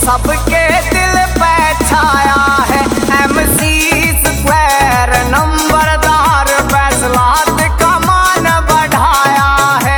सबके दिल पे छाया है। MC स्क्वायर नंबरदार फैसलात का मान बढ़ाया है।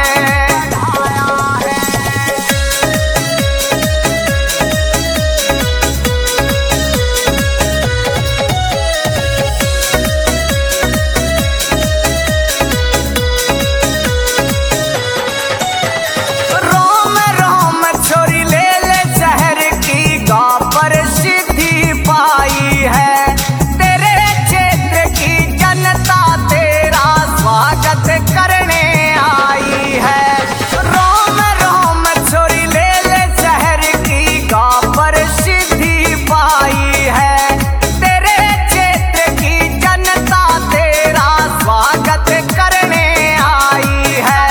रोम रोम छोरी ले ले शहर की गा पर सिद्धि पाई है। तेरे क्षेत्र की जनता तेरा स्वागत करने आई है। रोम रोम छोरी ले ले शहर की गा पर सिद्धि पाई है। तेरे क्षेत्र की जनता तेरा स्वागत करने आई है।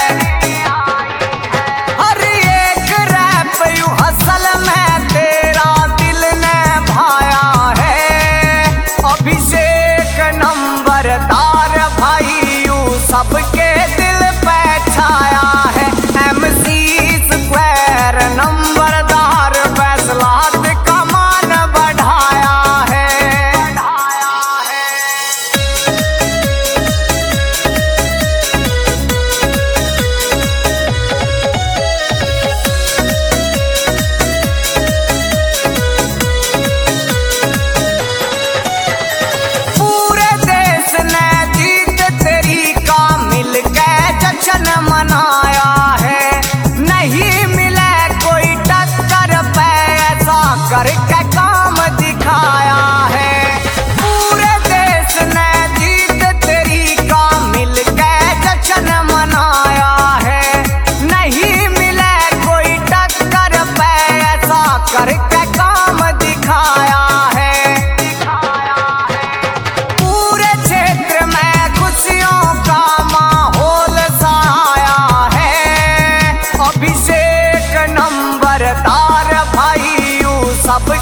हर एक रैप यूं असल में तेरा दिल ने भाया है। अभिषेक नंबरदार भाई यूं सबके दिल पे छाया है। MC स्क्वायर नंबरदार फैसलात का मान बढ़ाया है। पूरे देश ने जीत तेरी का मिल के जश्न मनाया है। नहीं मिले कोई टक्कर पे ऐसा करके काम दिखाया है। पूरे देश ने जीत तेरी का मिल के जश्न मनाया है। नहीं मिले कोई टक्कर पे ऐसा करके काम दिखाया है। पूरे क्षेत्र में खुशियों का माहौल छाया है। अभिषेक नंबरदार भाई यूं सब